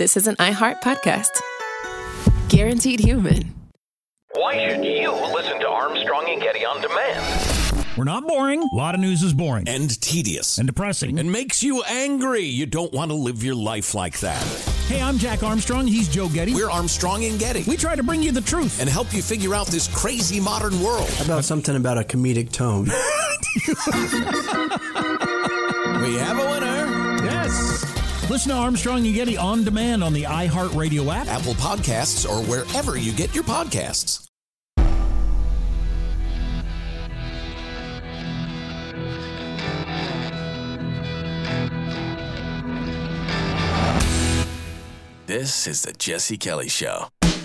this is an iHeart podcast. Guaranteed human. Why should you listen to Armstrong and Getty on demand? We're not boring. A lot of news is boring. And tedious. And depressing. And makes you angry. You don't want to live your life like that. Hey, I'm Jack Armstrong. He's Joe Getty. We're Armstrong and Getty. We try to bring you the truth. And help you figure out this crazy modern world. How about something about a comedic tone? We have a winner. Yes. Listen to Armstrong and Getty on demand on the iHeartRadio app, Apple Podcasts, or wherever you get your podcasts. This is the Jesse Kelly Show.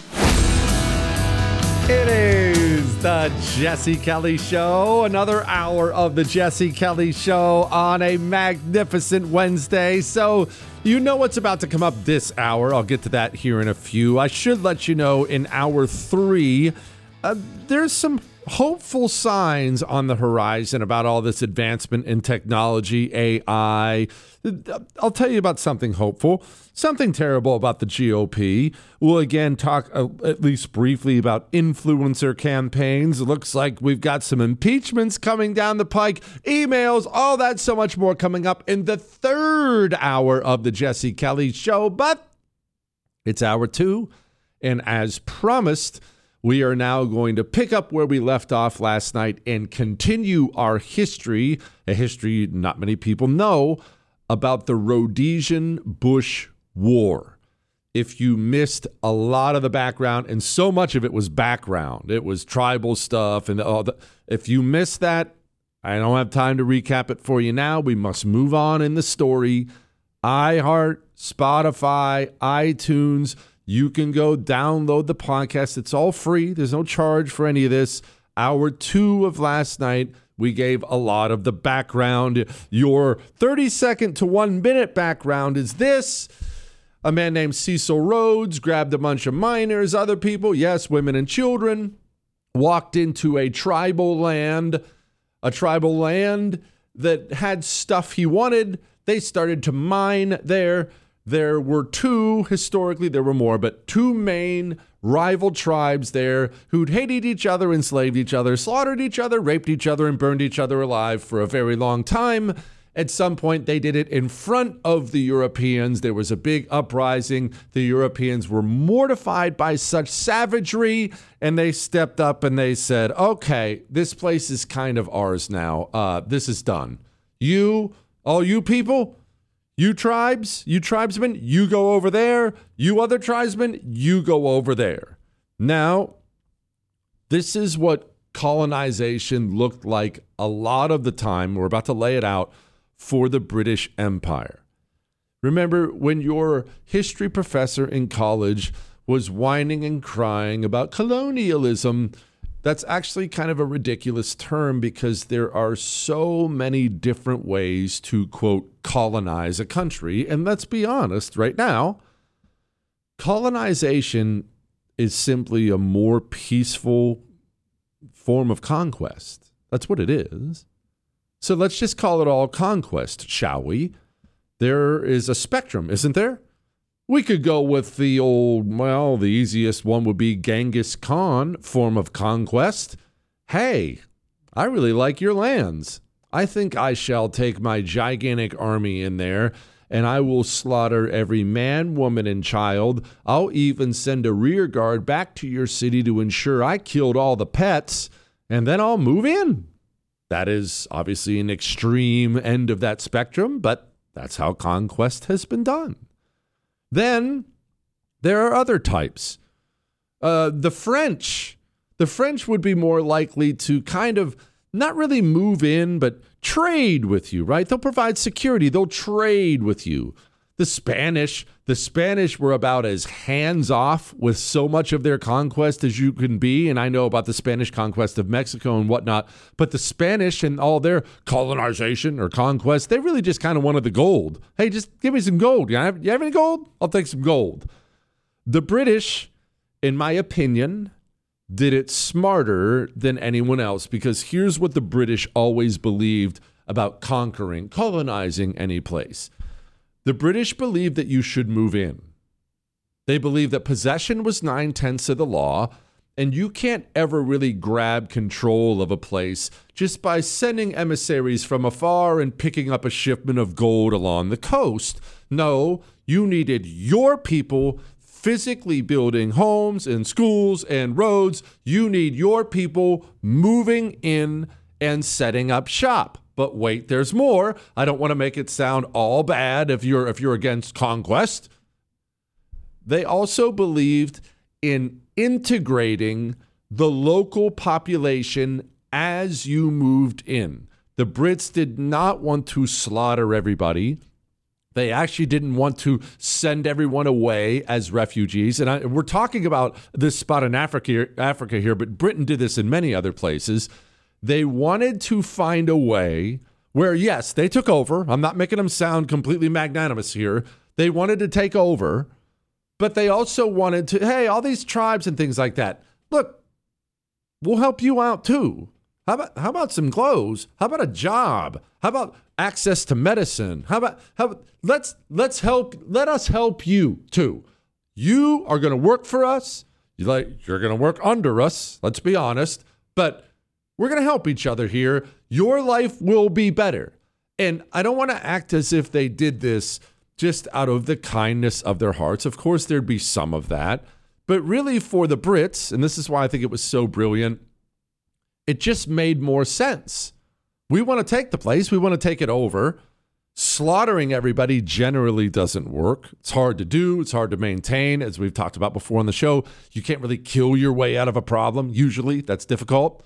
It is the Jesse Kelly Show. Another hour of the Jesse Kelly Show on a magnificent Wednesday. So you know what's about to come up this hour. I'll get to that here in a few. I should let you know in hour 3, there's some hopeful signs on the horizon about all this advancement in technology, AI. I'll tell you about something hopeful, something terrible about the GOP. We'll again talk at least briefly about influencer campaigns. It looks like we've got some impeachments coming down the pike, emails, all that, so much more coming up in the third hour of the Jesse Kelly Show. But it's hour 2, and as promised, we are now going to pick up where we left off last night and continue our history, a history not many people know, about the Rhodesian-Bush War. If you missed a lot of the background, and so much of it was background, it was tribal stuff, and if you missed that, I don't have time to recap it for you now. We must move on in the story. iHeart, Spotify, iTunes. You can go download the podcast. It's all free. There's no charge for any of this. Hour 2 of last night, we gave a lot of the background. Your 30-second to 1-minute background is this. A man named Cecil Rhodes grabbed a bunch of minors, other people, yes, women and children, walked into a tribal land that had stuff he wanted. They started to mine there. There were historically there were more, but 2 main rival tribes there who'd hated each other, enslaved each other, slaughtered each other, raped each other, and burned each other alive for a very long time. At some point, they did it in front of the Europeans. There was a big uprising. The Europeans were mortified by such savagery, and they stepped up and they said, okay, this place is kind of ours now. This is done. All you people, you tribesmen, you go over there. You other tribesmen, you go over there. Now, this is what colonization looked like a lot of the time. We're about to lay it out for the British Empire. Remember when your history professor in college was whining and crying about colonialism? That's actually kind of a ridiculous term because there are so many different ways to, quote, colonize a country. And let's be honest, right now, colonization is simply a more peaceful form of conquest. That's what it is. So let's just call it all conquest, shall we? There is a spectrum, isn't there? We could go with the easiest one would be Genghis Khan form of conquest. Hey, I really like your lands. I think I shall take my gigantic army in there, and I will slaughter every man, woman, and child. I'll even send a rear guard back to your city to ensure I killed all the pets, and then I'll move in. That is obviously an extreme end of that spectrum, but that's how conquest has been done. Then there are other types. The French would be more likely to kind of not really move in, but trade with you, right? They'll provide security. They'll trade with you. The Spanish were about as hands-off with so much of their conquest as you can be. And I know about the Spanish conquest of Mexico and whatnot. But the Spanish and all their colonization or conquest, they really just kind of wanted the gold. Hey, just give me some gold. You have any gold? I'll take some gold. The British, in my opinion, did it smarter than anyone else, because here's what the British always believed about colonizing any place. The British believed that you should move in. They believe that possession was 9/10 of the law, and you can't ever really grab control of a place just by sending emissaries from afar and picking up a shipment of gold along the coast. No, you needed your people physically building homes and schools and roads. You need your people moving in and setting up shop. But wait, there's more. I don't want to make it sound all bad if you're against conquest. They also believed in integrating the local population as you moved in. The Brits did not want to slaughter everybody. They actually didn't want to send everyone away as refugees. And we're talking about this spot in Africa here, but Britain did this in many other places. They wanted to find a way where, yes, they took over. I'm not making them sound completely magnanimous here. They wanted to take over, but they also wanted to, hey, all these tribes and things like that. Look, we'll help you out too. How about some clothes? How about a job? How about access to medicine? Let us help you too. You are going to work for us. You're going to work under us. Let's be honest, but we're going to help each other here. Your life will be better. And I don't want to act as if they did this just out of the kindness of their hearts. Of course, there'd be some of that, but really for the Brits, and this is why I think it was so brilliant, it just made more sense. We want to take the place. We want to take it over. Slaughtering everybody generally doesn't work. It's hard to do. It's hard to maintain. As we've talked about before on the show, you can't really kill your way out of a problem. Usually that's difficult.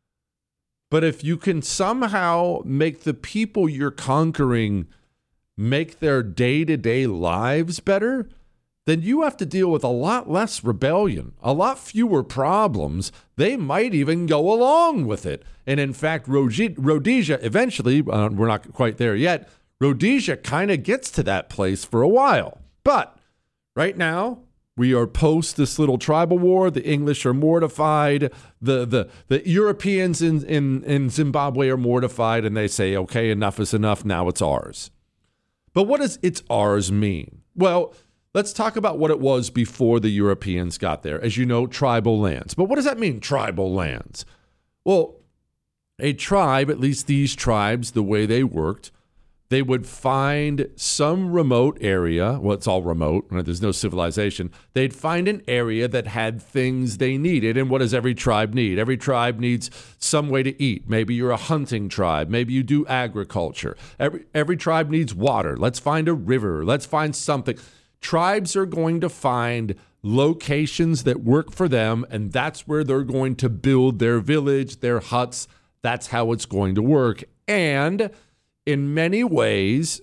But if you can somehow make the people you're conquering make their day-to-day lives better, then you have to deal with a lot less rebellion, a lot fewer problems. They might even go along with it. And in fact, Rhodesia eventually, we're not quite there yet, Rhodesia kind of gets to that place for a while. But right now, we are post this little tribal war. The English are mortified. The Europeans in Zimbabwe are mortified, and they say, okay, enough is enough. Now it's ours. But what does it's ours mean? Well, let's talk about what it was before the Europeans got there. As you know, tribal lands. But what does that mean, tribal lands? Well, a tribe, at least these tribes, the way they worked, they would find some remote area. Well, it's all remote, right? There's no civilization. They'd find an area that had things they needed. And what does every tribe need? Every tribe needs some way to eat. Maybe you're a hunting tribe. Maybe you do agriculture. Every tribe needs water. Let's find a river. Let's find something. Tribes are going to find locations that work for them, and that's where they're going to build their village, their huts. That's how it's going to work. And in many ways,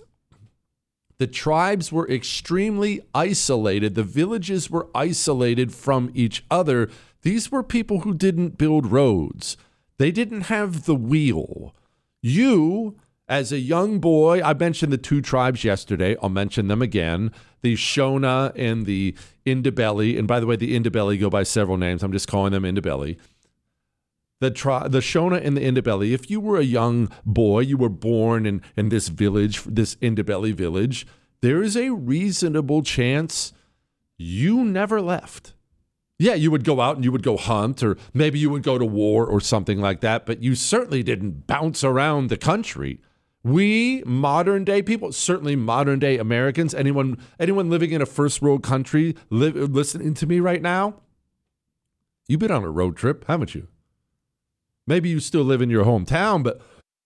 the tribes were extremely isolated. The villages were isolated from each other. These were people who didn't build roads. They didn't have the wheel. You, as a young boy, I mentioned the two tribes yesterday. I'll mention them again. The Shona and the Ndebele. And by the way, the Ndebele go by several names. I'm just calling them Ndebele. The Shona and the Ndebele, if you were a young boy, you were born in this village, this Ndebele village, there is a reasonable chance you never left. Yeah, you would go out and you would go hunt, or maybe you would go to war or something like that, but you certainly didn't bounce around the country. We modern day people, certainly modern day Americans, anyone living in a first world country listening to me right now, you've been on a road trip, haven't you? Maybe you still live in your hometown, but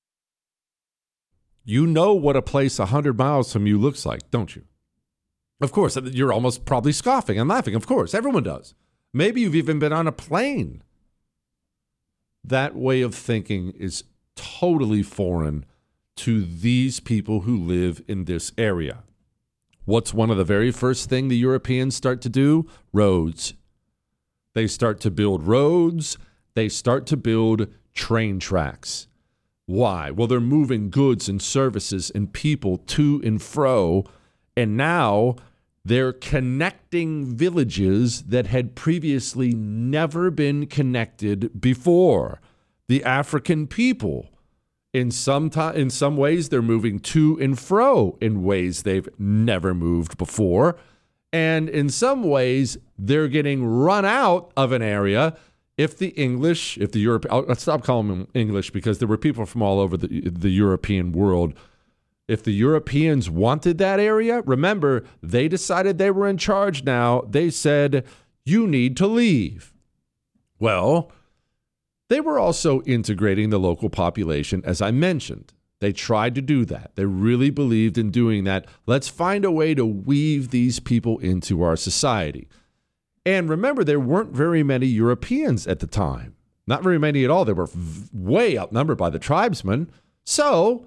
you know what a place 100 miles from you looks like, don't you? Of course, you're almost probably scoffing and laughing. Of course, everyone does. Maybe you've even been on a plane. That way of thinking is totally foreign to these people who live in this area. What's one of the very first thing the Europeans start to do? Roads. They start to build roads. They start to build train tracks. Why? Well, they're moving goods and services and people to and fro, and now they're connecting villages that had previously never been connected before. The African people, in some ways, they're moving to and fro in ways they've never moved before. And in some ways, they're getting run out of an area if the Europe, I'll stop calling them English because there were people from all over the European world. If the Europeans wanted that area, remember, they decided they were in charge now. They said, you need to leave. Well, they were also integrating the local population, as I mentioned. They tried to do that. They really believed in doing that. Let's find a way to weave these people into our society. And remember, there weren't very many Europeans at the time. Not very many at all. They were way outnumbered by the tribesmen. So,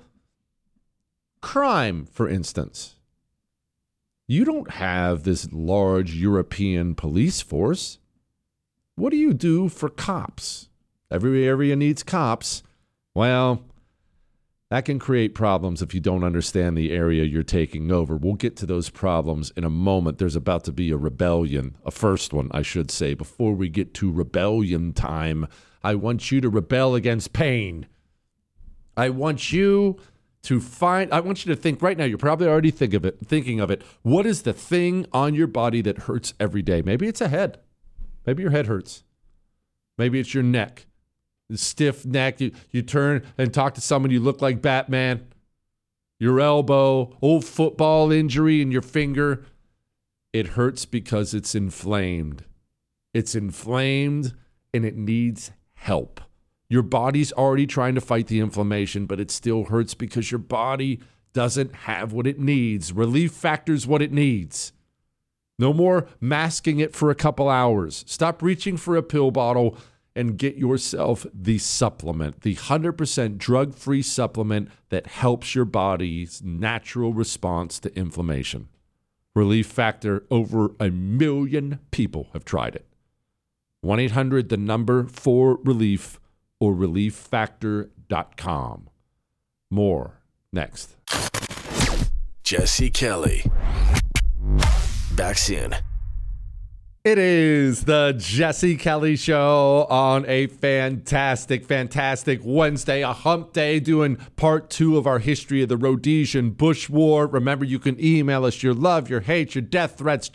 crime, for instance. You don't have this large European police force. What do you do for cops? Every area needs cops. Well, that can create problems if you don't understand the area you're taking over. We'll get to those problems in a moment. There's about to be a rebellion, a first one, I should say. Before we get to rebellion time, I want you to rebel against pain. I want you to think right now, you're probably already thinking of it. What is the thing on your body that hurts every day? Maybe it's a head. Maybe your head hurts. Maybe it's your neck. Stiff neck, you turn and talk to someone, you look like Batman. Your elbow, old football injury in your finger. It hurts because it's inflamed. It's inflamed and it needs help. Your body's already trying to fight the inflammation, but it still hurts because your body doesn't have what it needs. Relief Factor's what it needs. No more masking it for a couple hours. Stop reaching for a pill bottle and get yourself the supplement, the 100% drug-free supplement that helps your body's natural response to inflammation. Relief Factor, over 1 million people have tried it. 1-800, the number for relief, or relieffactor.com. More next. Jesse Kelly. Back soon. It is the Jesse Kelly Show on a fantastic Wednesday, a hump day, doing part 2 of our history of the Rhodesian Bush War. Remember, you can email us your love, your hate, your death threats,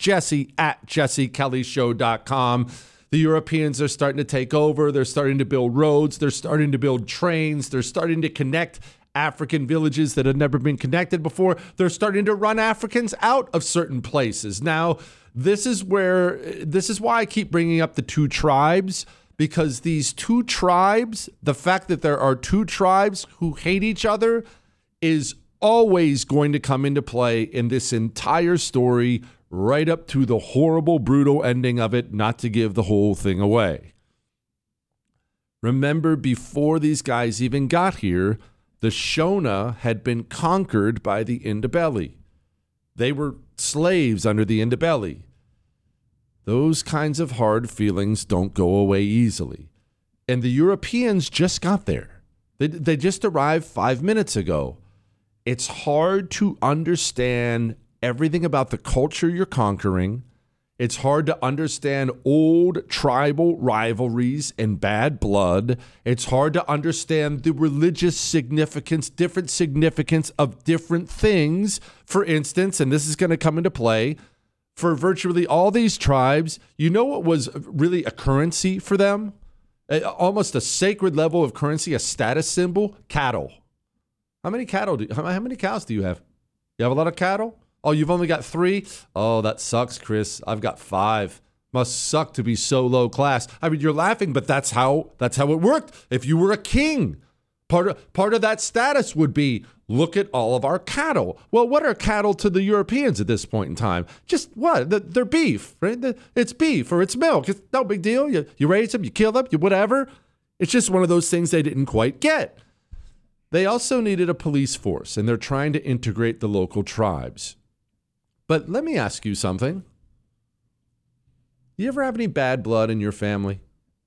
jesse@jessekellyshow.com. The Europeans are starting to take over. They're starting to build roads. They're starting to build trains. They're starting to connect African villages that had never been connected before. They're starting to run Africans out of certain places. Now, this is why I keep bringing up the 2 tribes, because these 2 tribes, the fact that there are 2 tribes who hate each other is always going to come into play in this entire story, right up to the horrible, brutal ending of it, not to give the whole thing away. Remember, before these guys even got here, the Shona had been conquered by the Ndebele. They were slaves under the Ndebele. Those kinds of hard feelings don't go away easily. And the Europeans just got there. They just arrived 5 minutes ago. It's hard to understand everything about the culture you're conquering. It's hard to understand old tribal rivalries and bad blood. It's hard to understand the religious significance, different significance of different things. For instance, and this is going to come into play, for virtually all these tribes, you know what was really a currency for them? Almost a sacred level of currency, a status symbol? Cattle. How many cows do you have? You have a lot of cattle? Oh, you've only got 3? Oh, that sucks, Chris. I've got 5. Must suck to be so low class. I mean, you're laughing, but that's how it worked. If you were a king, part of that status would be, look at all of our cattle. Well, what are cattle to the Europeans at this point in time? Just what? They're beef, right? It's beef or it's milk. It's no big deal. You raise them, you kill them, you whatever. It's just one of those things they didn't quite get. They also needed a police force, and they're trying to integrate the local tribes. But let me ask you something. You ever have any bad blood in your family?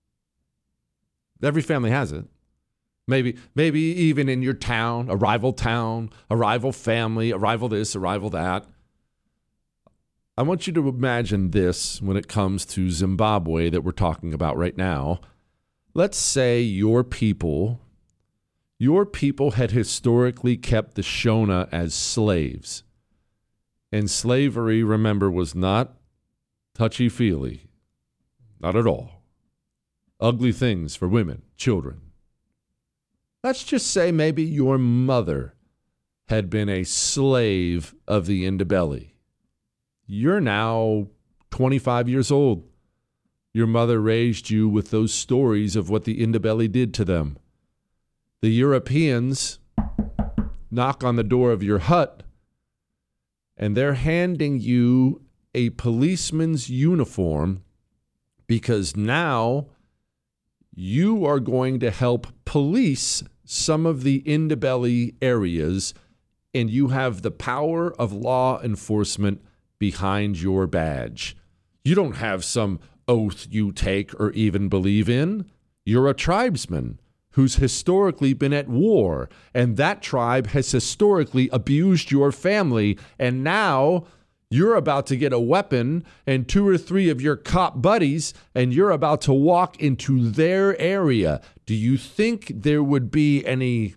Every family has it. Maybe even in your town, a rival family, a rival this, a rival that. I want you to imagine this when it comes to Zimbabwe that we're talking about right now. Let's say your people had historically kept the Shona as slaves. And slavery, remember, was not touchy-feely. Not at all. Ugly things for women, children. Let's just say maybe your mother had been a slave of the Indibelli. You're now 25 years old. Your mother raised you with those stories of what the Indibelli did to them. The Europeans knock on the door of your hut, and they're handing you a policeman's uniform because now you are going to help police some of the Indibelli areas, and you have the power of law enforcement behind your badge. You don't have some oath you take or even believe in. You're a tribesman who's historically been at war, and that tribe has historically abused your family, and now you're about to get a weapon and 2 or 3 of your cop buddies, and you're about to walk into their area. Do you think there would be any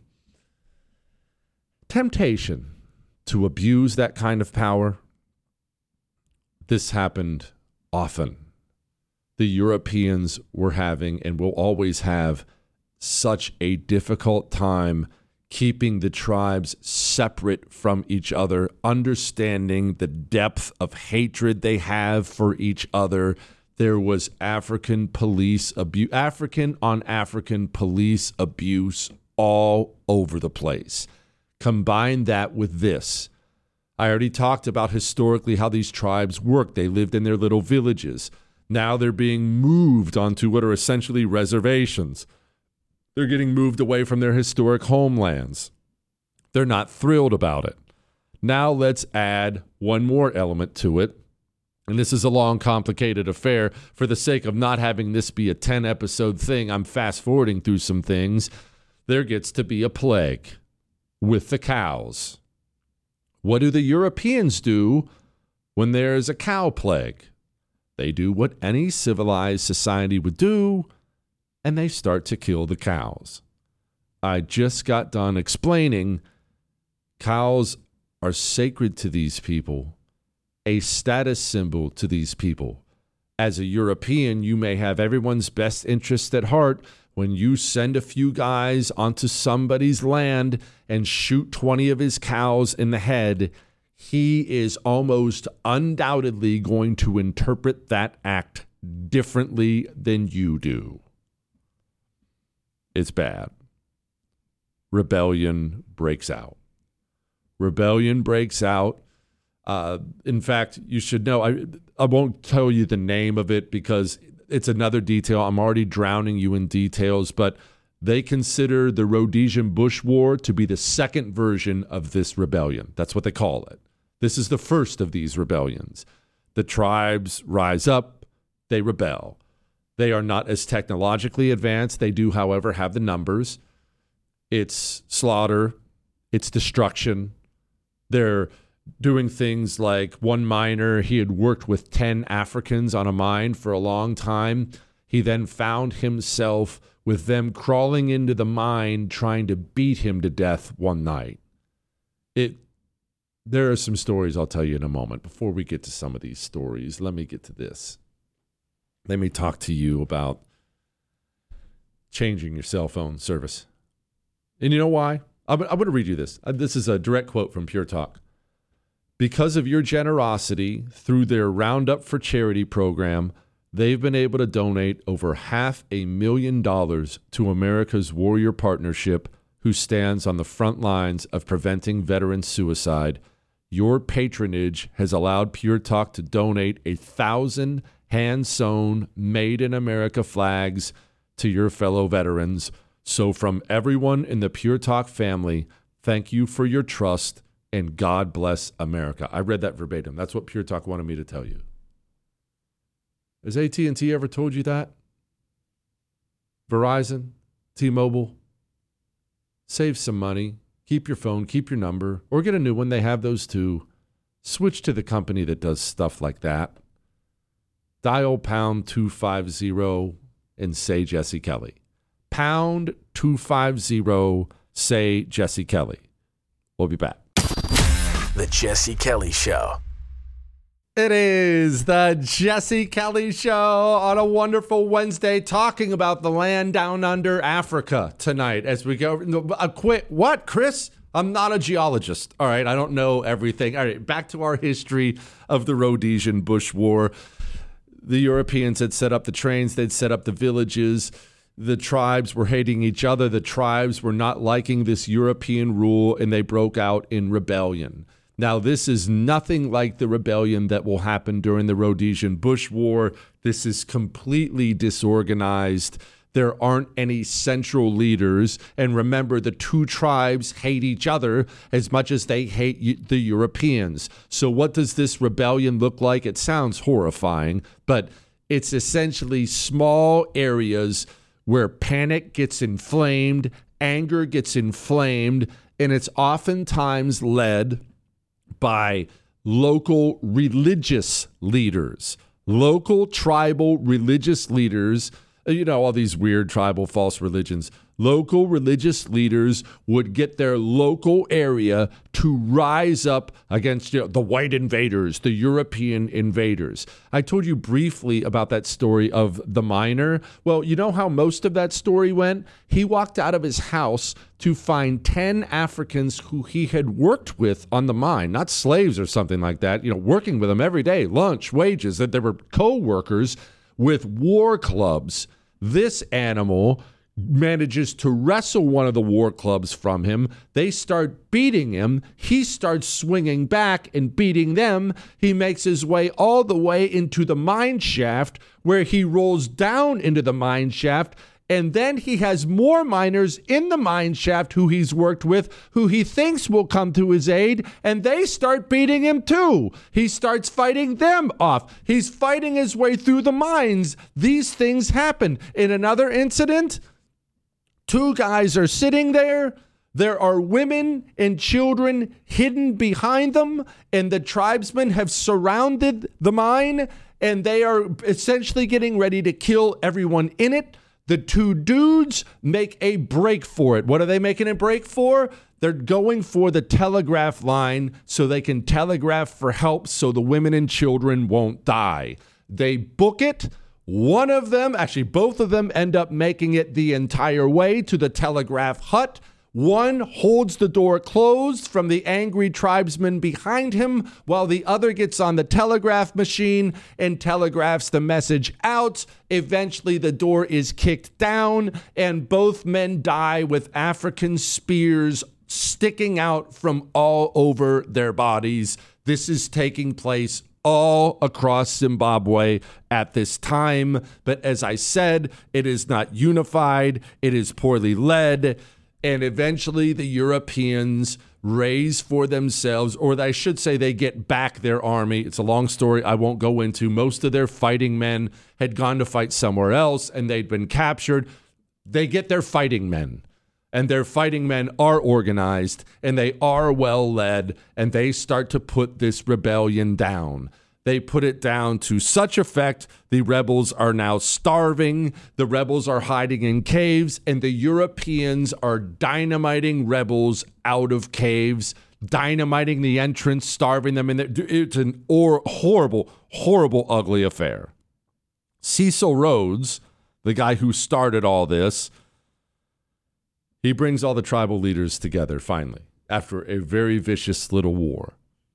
temptation to abuse that kind of power? This happened often. The Europeans were having and will always have such a difficult time keeping the tribes separate from each other, understanding the depth of hatred they have for each other. There was African on African police abuse all over the place. Combine that with this. I already talked about historically how these tribes worked. They lived in their little villages. Now they're being moved onto what are essentially reservations. They're getting moved away from their historic homelands. They're not thrilled about it. Now let's add one more element to it. And this is a long, complicated affair. For the sake of not having this be a 10-episode thing, I'm fast-forwarding through some things. There gets to be a plague with the cows. What do the Europeans do when there's a cow plague? They do what any civilized society would do, and they start to kill the cows. I just got done explaining cows are sacred to these people, a status symbol to these people. As a European, you may have everyone's best interest at heart. When you send a few guys onto somebody's land and shoot 20 of his cows in the head, he is almost undoubtedly going to interpret that act differently than you do. It's bad. Rebellion breaks out. In fact, you should know, I won't tell you the name of it because it's another detail. I'm already drowning you in details, but they consider the Rhodesian Bush War to be the second version of this rebellion. That's what they call it. This is the first of these rebellions. The tribes rise up, they rebel. They are not as technologically advanced. They do, however, have the numbers. It's slaughter. It's destruction. They're doing things like one miner, he had worked with 10 Africans on a mine for a long time. He then found himself with them crawling into the mine trying to beat him to death one night. There are some stories I'll tell you in a moment. Before we get to some of these stories, let me get to this. Let me talk to you about changing your cell phone service. And you know why? I'm going to read you this. This is a direct quote from Pure Talk. Because of your generosity through their Roundup for Charity program, they've been able to donate over $500,000 to America's Warrior Partnership, who stands on the front lines of preventing veteran suicide. Your patronage has allowed Pure Talk to donate 1,000 hand-sewn, made-in-America flags to your fellow veterans. So from everyone in the Pure Talk family, thank you for your trust, and God bless America. I read that verbatim. That's what Pure Talk wanted me to tell you. Has AT&T ever told you that? Verizon? T-Mobile? Save some money. Keep your phone, keep your number, or get a new one. They have those too. Switch to the company that does stuff like that. Dial pound 250 and say Jesse Kelly. Pound 250, say Jesse Kelly. We'll be back. The Jesse Kelly Show. It is the Jesse Kelly Show on a wonderful Wednesday, talking about the land down under Africa tonight as we go. What, Chris? I'm not a geologist. All right, I don't know everything. All right, back to our history of the Rhodesian Bush War. The Europeans had set up the trains. They'd set up the villages. The tribes were hating each other. The tribes were not liking this European rule, and they broke out in rebellion. Now, this is nothing like the rebellion that will happen during the Rhodesian Bush War. This is completely disorganized. There aren't any central leaders. And remember, the two tribes hate each other as much as they hate the Europeans. So what does this rebellion look like? It sounds horrifying, but it's essentially small areas where panic gets inflamed, anger gets inflamed, and it's oftentimes led by local religious leaders, local tribal religious leaders. You know, all these weird tribal false religions. Local religious leaders would get their local area to rise up against the white invaders, the European invaders. I told you briefly about that story of the miner. Well, you know how most of that story went? He walked out of his house to find 10 Africans who he had worked with on the mine, not slaves or something like that, working with them every day, lunch, wages, that they were co-workers with war clubs. This animal manages to wrestle one of the war clubs from him. They start beating him. He starts swinging back and beating them. He makes his way all the way into the mine shaft, where he rolls down into the mine shaft. And then he has more miners in the mine shaft who he's worked with, who he thinks will come to his aid, and they start beating him too. He starts fighting them off. He's fighting his way through the mines. These things happen. In another incident, two guys are sitting there. There are women and children hidden behind them, and the tribesmen have surrounded the mine, and they are essentially getting ready to kill everyone in it. The two dudes make a break for it. What are they making a break for? They're going for the telegraph line so they can telegraph for help so the women and children won't die. They book it. One of them, actually both of them, end up making it the entire way to the telegraph hut. One holds the door closed from the angry tribesmen behind him, while the other gets on the telegraph machine and telegraphs the message out. Eventually, the door is kicked down, and both men die with African spears sticking out from all over their bodies. This is taking place all across Zimbabwe at this time. But as I said, it is not unified. It is poorly led. And eventually the Europeans raise for themselves, or I should say they get back their army. It's a long story I won't go into. Most of their fighting men had gone to fight somewhere else, and they'd been captured. They get their fighting men, and their fighting men are organized, and they are well led, and they start to put this rebellion down. They put it down to such effect, the rebels are now starving, the rebels are hiding in caves, and the Europeans are dynamiting rebels out of caves, dynamiting the entrance, starving them in there. It's an horrible, horrible, ugly affair. Cecil Rhodes, the guy who started all this, he brings all the tribal leaders together finally after a very vicious little war.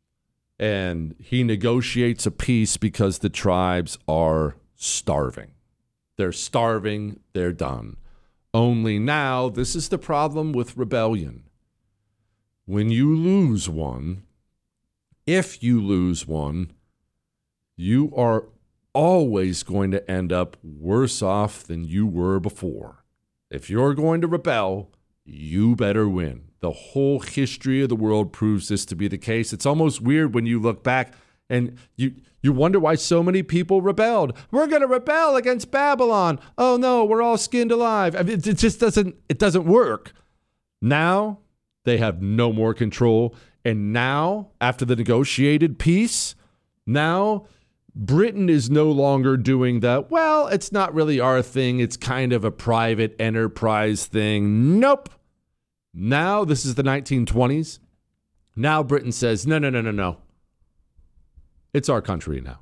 And he negotiates a peace because the tribes are starving. They're starving. They're done. Only now, this is the problem with rebellion. When you lose one, if you lose one, you are always going to end up worse off than you were before. If you're going to rebel, you better win. The whole history of the world proves this to be the case. It's almost weird when you look back and you wonder why so many people rebelled. We're going to rebel against Babylon. Oh no, we're all skinned alive. I mean, it just doesn't work. Now they have no more control. And now, after the negotiated peace, now Britain is no longer doing that. Well, it's not really our thing. It's kind of a private enterprise thing. Nope. Now, this is the 1920s. Now Britain says, no. It's our country now.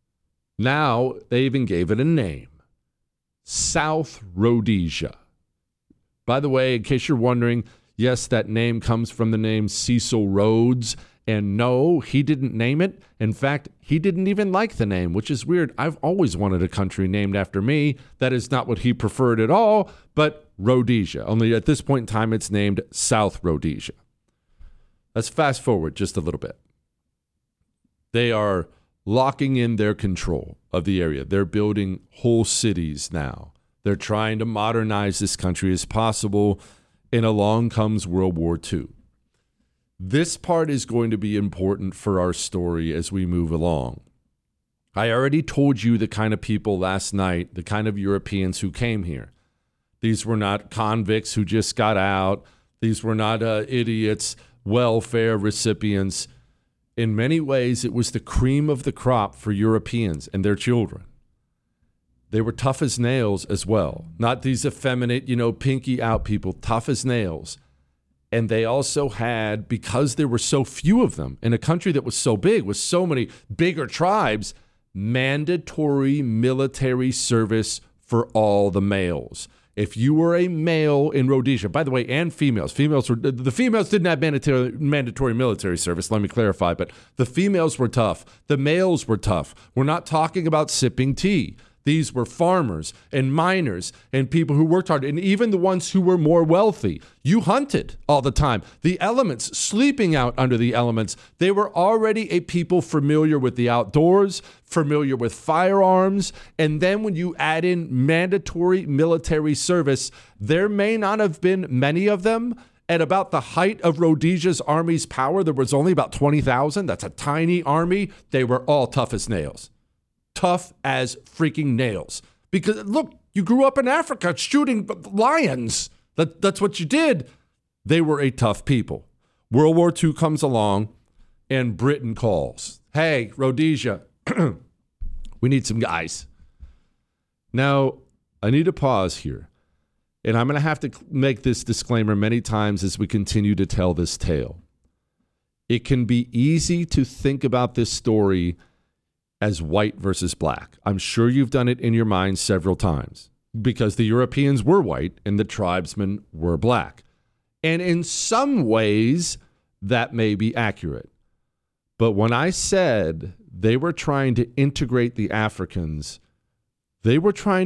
Now they even gave it a name. South Rhodesia. By the way, in case you're wondering, yes, that name comes from the name Cecil Rhodes. And no, he didn't name it. In fact, he didn't even like the name, which is weird. I've always wanted a country named after me. That is not what he preferred at all, but Rhodesia. Only at this point in time, it's named South Rhodesia. Let's fast forward just a little bit. They are locking in their control of the area. They're building whole cities now. They're trying to modernize this country as possible, and along comes World War II. This part is going to be important for our story as we move along. I already told you the kind of people last night, the kind of Europeans who came here. These were not convicts who just got out. These were not idiots, welfare recipients. In many ways, it was the cream of the crop for Europeans and their children. They were tough as nails as well. Not these effeminate, pinky out people, tough as nails. And they also had, because there were so few of them in a country that was so big, with so many bigger tribes, mandatory military service for all the males. If you were a male in Rhodesia, by the way, and females the females didn't have mandatory military service, let me clarify, but the females were tough. The males were tough. We're not talking about sipping tea. These were farmers and miners and people who worked hard, and even the ones who were more wealthy. You hunted all the time. The elements, sleeping out under the elements, they were already a people familiar with the outdoors, familiar with firearms, and then when you add in mandatory military service, there may not have been many of them. At about the height of Rhodesia's army's power, there was only about 20,000. That's a tiny army. They were all tough as nails. Tough as freaking nails. Because, look, you grew up in Africa shooting lions. That's what you did. They were a tough people. World War II comes along, and Britain calls. Hey, Rhodesia, we need some guys. Now, I need to pause here. And I'm going to have to make this disclaimer many times as we continue to tell this tale. It can be easy to think about this story as white versus black. I'm sure you've done it in your mind several times because the Europeans were white and the tribesmen were black. And in some ways, that may be accurate. But when I said they were trying to integrate the Africans, that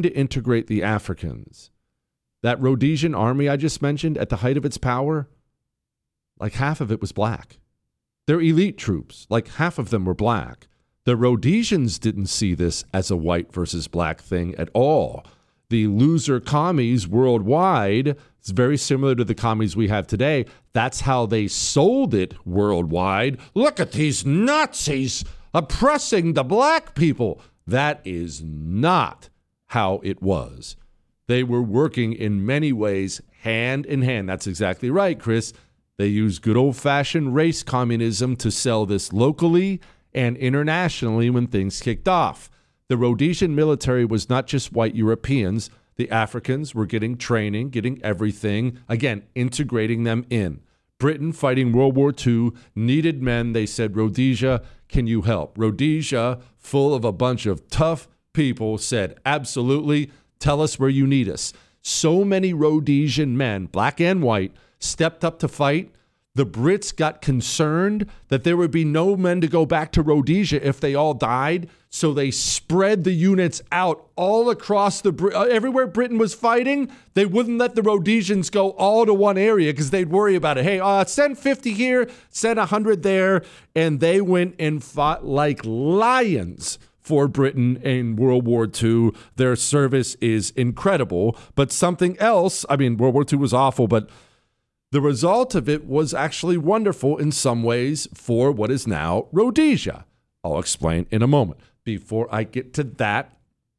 Rhodesian army I just mentioned at the height of its power, like half of it was black. Their elite troops, like half of them were black. The Rhodesians didn't see this as a white versus black thing at all. The loser commies worldwide, it's very similar to the commies we have today. That's how they sold it worldwide. Look at these Nazis oppressing the black people. That is not how it was. They were working in many ways hand in hand. That's exactly right, Chris. They used good old-fashioned race communism to sell this locally and internationally when things kicked off. The Rhodesian military was not just white Europeans. The Africans were getting training, getting everything, again, integrating them in. Britain, fighting World War II, needed men. They said, Rhodesia, can you help? Rhodesia, full of a bunch of tough people, said, absolutely, tell us where you need us. So many Rhodesian men, black and white, stepped up to fight. The Brits got concerned that there would be no men to go back to Rhodesia if they all died, so they spread the units out all across everywhere Britain was fighting. They wouldn't let the Rhodesians go all to one area because they'd worry about it. Hey, send 50 here, send 100 there, and they went and fought like lions for Britain in World War II. Their service is incredible, but something else, World War II was awful, but the result of it was actually wonderful in some ways for what is now Rhodesia. I'll explain in a moment. Before I get to that,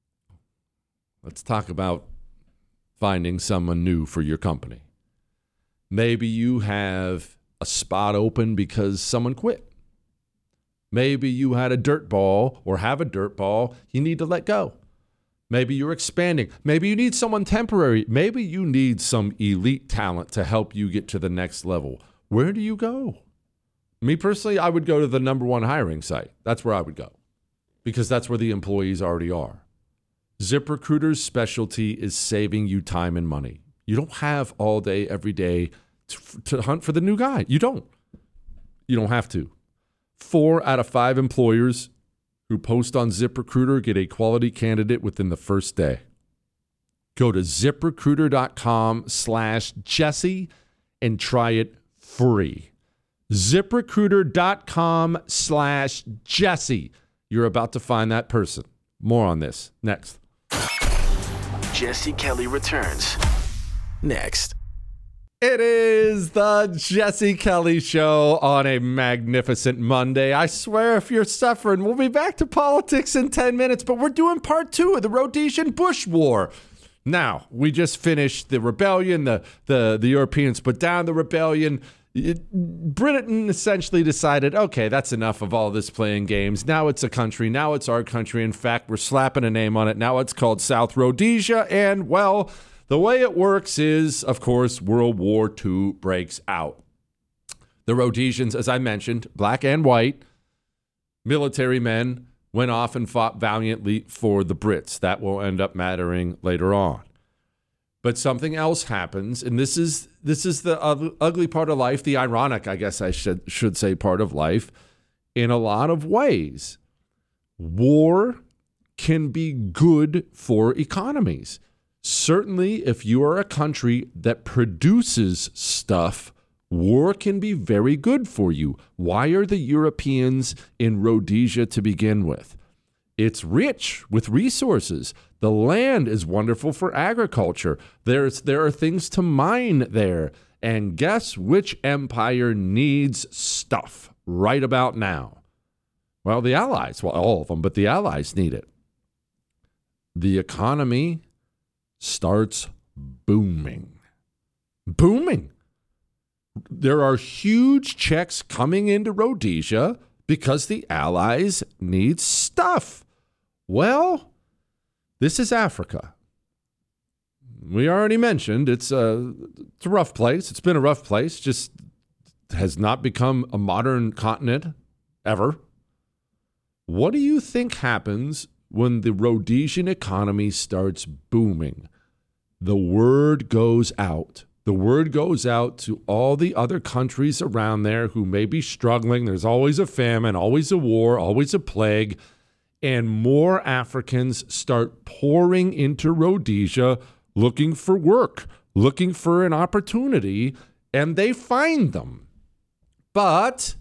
let's talk about finding someone new for your company. Maybe you have a spot open because someone quit. Maybe you had a dirt ball or have a dirt ball you need to let go. Maybe you're expanding. Maybe you need someone temporary. Maybe you need some elite talent to help you get to the next level. Where do you go? Me personally, I would go to the number one hiring site. That's where I would go because that's where the employees already are. ZipRecruiter's specialty is saving you time and money. You don't have all day, every day to hunt for the new guy. You don't. You don't have to. 4 out of 5 employers who post on ZipRecruiter get a quality candidate within the first day. Go to ZipRecruiter.com/Jesse and try it free. ZipRecruiter.com/Jesse. You're about to find that person. More on this next. Jesse Kelly returns next. It is the Jesse Kelly Show on a magnificent Monday. I swear if you're suffering, we'll be back to politics in 10 minutes, but we're doing part 2 of the Rhodesian Bush War. Now, we just finished the rebellion. The Europeans put down the rebellion. Britain essentially decided, okay, that's enough of all this playing games. Now it's a country. Now it's our country. In fact, we're slapping a name on it. Now it's called South Rhodesia. And, well, the way it works is, of course, World War II breaks out. The Rhodesians, as I mentioned, black and white, military men, went off and fought valiantly for the Brits. That will end up mattering later on. But something else happens, and this is the ugly part of life, the ironic, I guess I should say, part of life. In a lot of ways, war can be good for economies. Certainly, if you are a country that produces stuff, war can be very good for you. Why are the Europeans in Rhodesia to begin with? It's rich with resources. The land is wonderful for agriculture. There are things to mine there. And guess which empire needs stuff right about now? Well, the Allies. Well, all of them, but the Allies need it. The economy starts booming. Booming. There are huge checks coming into Rhodesia because the Allies need stuff. Well, this is Africa. We already mentioned it's a rough place. It's been a rough place. Just has not become a modern continent ever. What do you think happens when the Rhodesian economy starts booming? The word goes out. The word goes out to all the other countries around there who may be struggling. There's always a famine, always a war, always a plague. And more Africans start pouring into Rhodesia looking for work, looking for an opportunity, and they find them. But,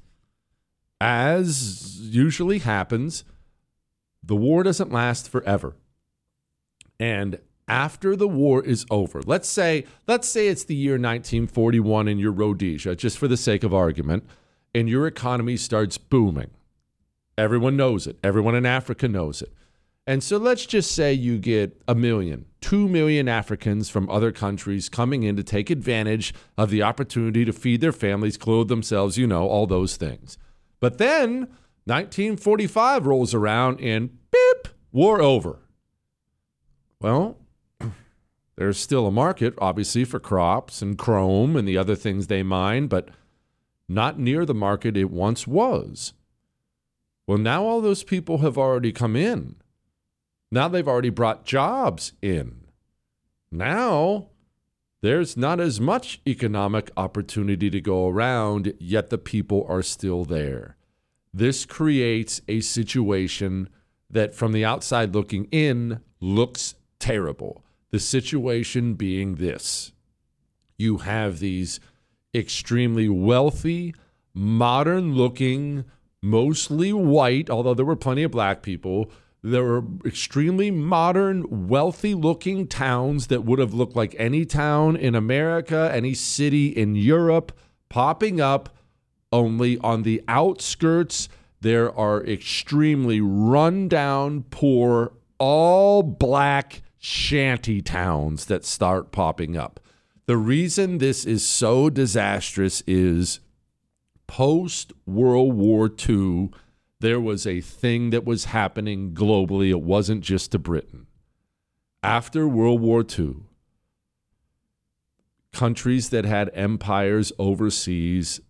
as usually happens, the war doesn't last forever. And after the war is over, let's say it's the year 1941 and you're Rhodesia, just for the sake of argument, and your economy starts booming. Everyone knows it. Everyone in Africa knows it. And so let's just say you get 1 million, 2 million Africans from other countries coming in to take advantage of the opportunity to feed their families, clothe themselves, all those things. But then 1945 rolls around and beep, war over. Well, there's still a market, obviously, for crops and chrome and the other things they mine, but not near the market it once was. Well, now all those people have already come in. Now they've already brought jobs in. Now there's not as much economic opportunity to go around, yet the people are still there. This creates a situation that from the outside looking in looks terrible. The situation being this: you have these extremely wealthy, modern-looking, mostly white, although there were plenty of black people. There were extremely modern, wealthy-looking towns that would have looked like any town in America, any city in Europe, popping up. Only on the outskirts, there are extremely run-down, poor, all-black shanty towns that start popping up. The reason this is so disastrous is post-World War II, there was a thing that was happening globally. It wasn't just to Britain. After World War II, countries that had empires overseas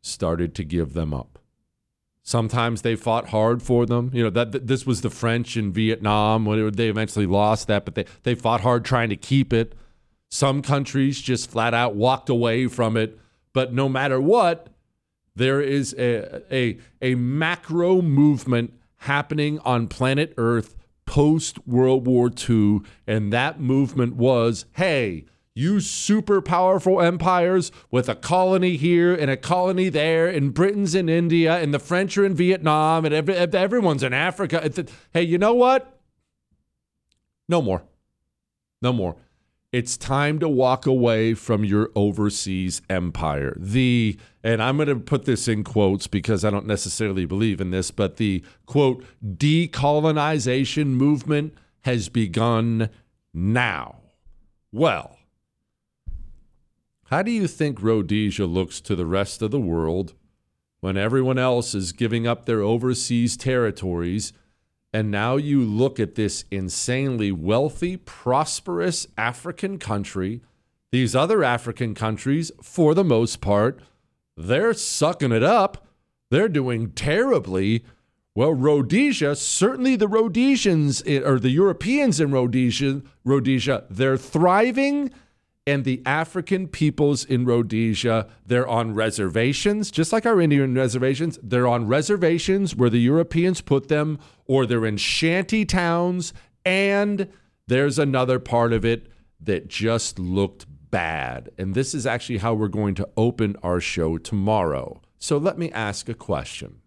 started to give them up. Sometimes they fought hard for them. This was the French in Vietnam when they eventually lost that, but they fought hard trying to keep it. Some countries just flat out walked away from it. But no matter what, there is a macro movement happening on planet Earth post-World War II, and that movement was, hey, you super powerful empires with a colony here and a colony there, and Britain's in India, and the French are in Vietnam, and everyone's in Africa. Hey, you know what? No more. No more. It's time to walk away from your overseas empire. And I'm going to put this in quotes because I don't necessarily believe in this, but the, quote, decolonization movement has begun now. Well, how do you think Rhodesia looks to the rest of the world when everyone else is giving up their overseas territories? And now you look at this insanely wealthy, prosperous African country. These other African countries, for the most part, they're sucking it up. They're doing terribly. Well, Rhodesia, certainly the Rhodesians, or the Europeans in Rhodesia, they're thriving. And the African peoples in Rhodesia, they're on reservations, just like our Indian reservations. They're on reservations where the Europeans put them, or they're in shanty towns. And there's another part of it that just looked bad. And this is actually how we're going to open our show tomorrow. So let me ask a question.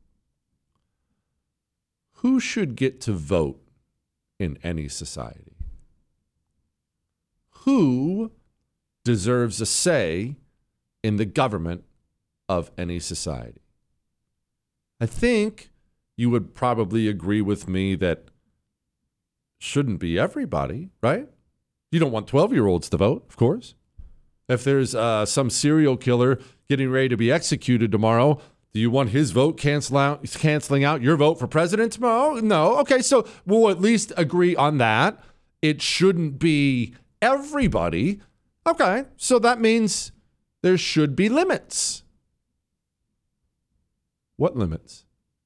Who should get to vote in any society? Who deserves a say in the government of any society? I think you would probably agree with me that shouldn't be everybody, right? You don't want 12-year-olds to vote, of course. If there's some serial killer getting ready to be executed tomorrow, do you want his vote canceling out your vote for president tomorrow? No. Okay, so we'll at least agree on that. It shouldn't be everybody. Okay, so that means there should be limits. What limits?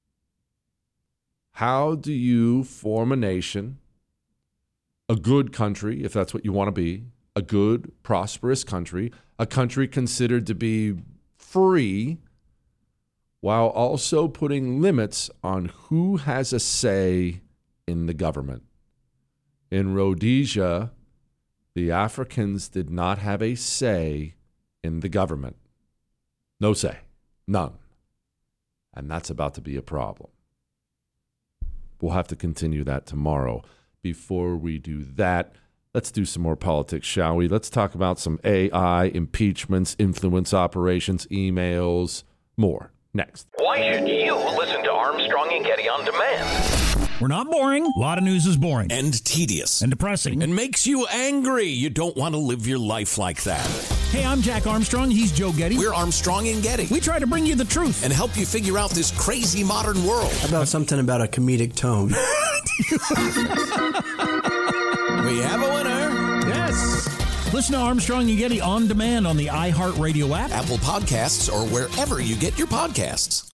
How do you form a nation, a good country, if that's what you want to be, a good, prosperous country, a country considered to be free, while also putting limits on who has a say in the government? In Rhodesia, the Africans did not have a say in the government. No say. None. And that's about to be a problem. We'll have to continue that tomorrow. Before we do that, let's do some more politics, shall we? Let's talk about some AI, impeachments, influence operations, emails, more. Next. Why should you listen to Armstrong and Getty on demand? We're not boring. A lot of news is boring. And tedious. And depressing. And makes you angry. You don't want to live your life like that. Hey, I'm Jack Armstrong. He's Joe Getty. We're Armstrong and Getty. We try to bring you the truth. And help you figure out this crazy modern world. How about something about a comedic tone? We have a winner. Yes. Listen to Armstrong and Getty on demand on the iHeartRadio app, Apple Podcasts, or wherever you get your podcasts.